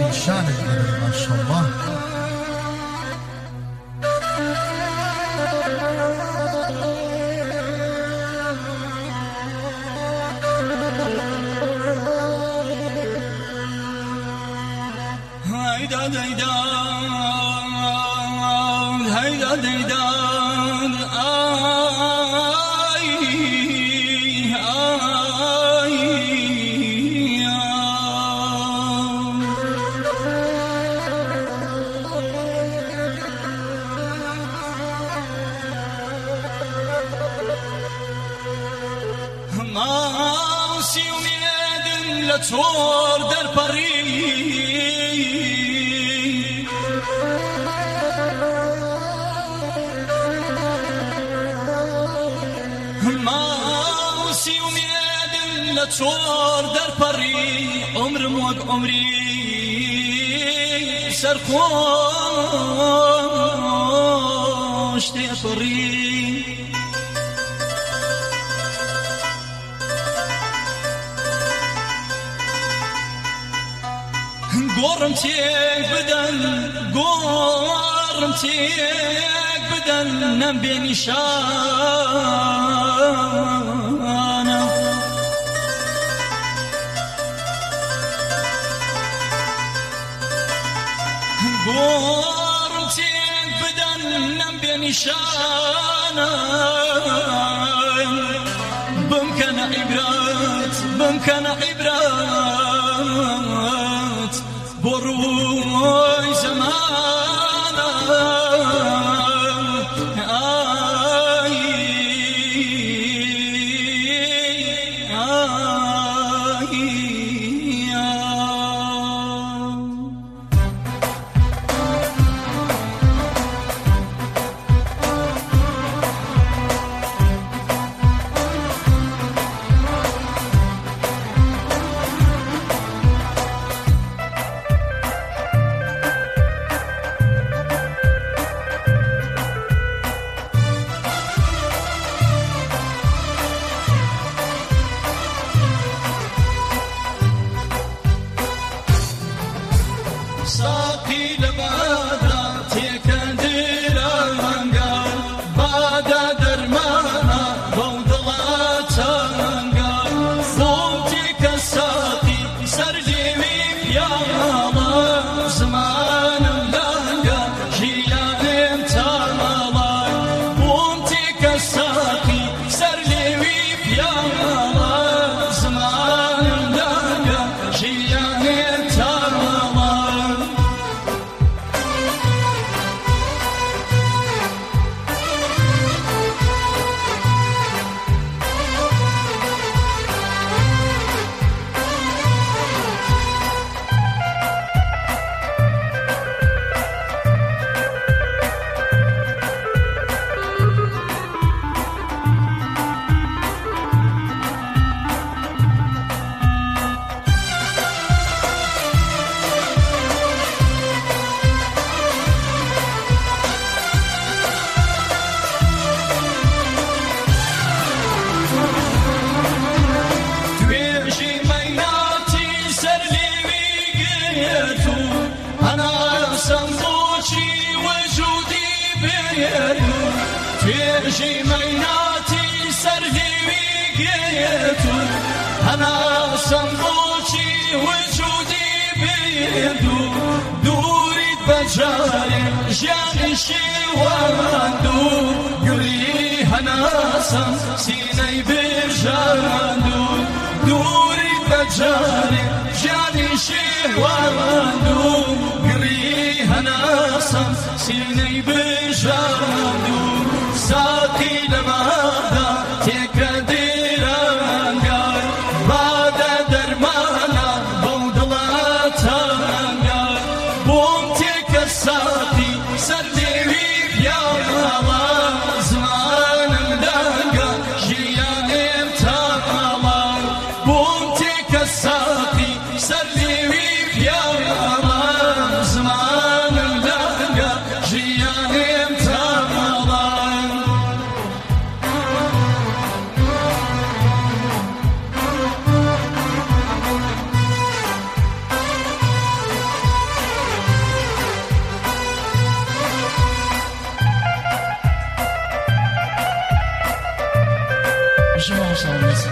پریشانت دەبێت ماشەڵڵا. هيدا ديدان هيدا ديدان ماسی امیدن لطور در پری ماسی امیدن لطور در پری عمرم وق عمری سرخوش تپری قرم تيك بدن قرم تيك بدن نم بنشانه قرم تيك بدن نم بنشانه بمكن عبرات بمكن عبرات بروي زمانا ساقي لبادا تيكندر انقال بادا درمانا بوضلات انقال صوتك الساقي سرلي يا الله زمان ملاقا جيلا انت الله صوتك الساقي سرلي يا الله زمان ملاقا جيلا انت تيجي ميناتي سرلي وقيتو أنا صنبوشي وجودي بيدو دوري بجاري جاني شواندو قولي أنا صن سيني برجاندو دوري بجاري جاني شواندو قولي أنا صن سيني برجاندو ساقي لماذا تكدير انقال بادا درمانا بوضلات انقال بومتك الساقي سردي يا الله زمان ملاقا جيان انت الله بومتك الساقي سردي يا الله زمان ملاقا جيان انت شامز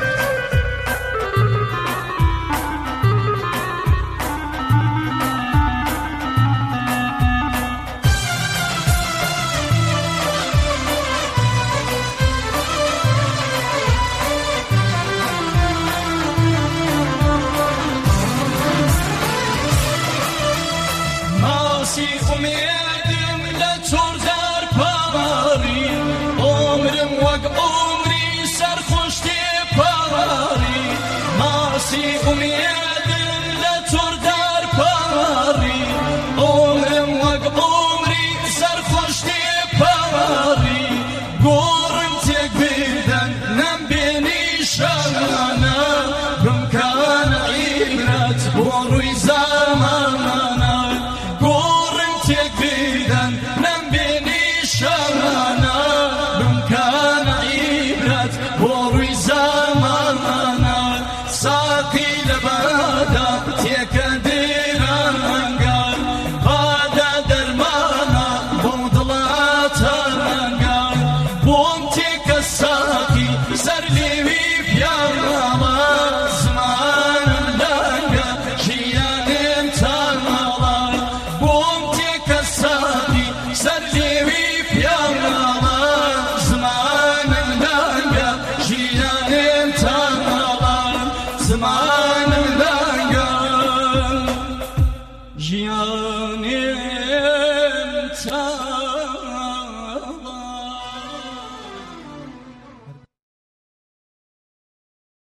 بوروی زمانه گورم تک بیدن نمبینی شانه بمکان عبرت بوروی زمانه ساقی لبادا تک دیرانگار بادا درمانا بودلاتانگار بوم تک ساقی سرلیوی پیاما Gianni